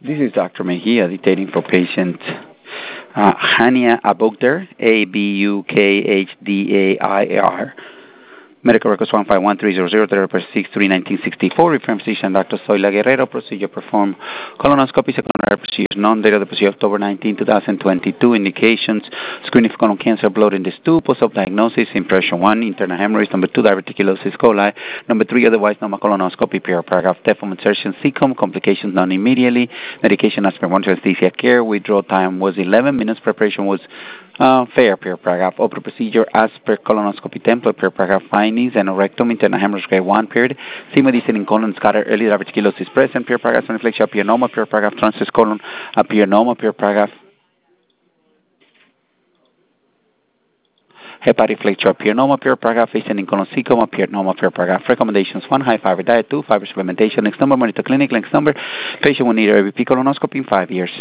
This is Dr. Mejia dictating for patient Hania Abukder, Abukhdar. Medical records 151300, therapy 6/3/1964. Referring physician Dr. Zoila Guerrero. Procedure performed colonoscopy, secondary procedures, non-data the procedure October 19, 2022. Indications: screening for colon cancer, blood in the stool, post-op diagnosis, impression 1, internal hemorrhage, number 2, diverticulosis coli, number 3, otherwise normal colonoscopy, paragraph, death insertion, CCOM, complications none immediately, medication as per one anesthesia care, withdrawal time was 11 minutes, preparation was fair, per paragraph. Open procedure as per colonoscopy template, per paragraph. Findings: aneurysm, internal hemorrhage grade 1, period. Hemodialysis in colon scatter, early diverticulosis present, per paragraph. Inflection, apianoma, per paragraph. Transverse colon, apianoma, per paragraph. Hepatic flexure, apianoma, per paragraph. Patient in colon cecoma, apianoma, per paragraph. Recommendations: 1, high fiber diet, 2, fiber supplementation. Next number, monitor clinic. Next number, patient will need a repeat colonoscopy in 5 years.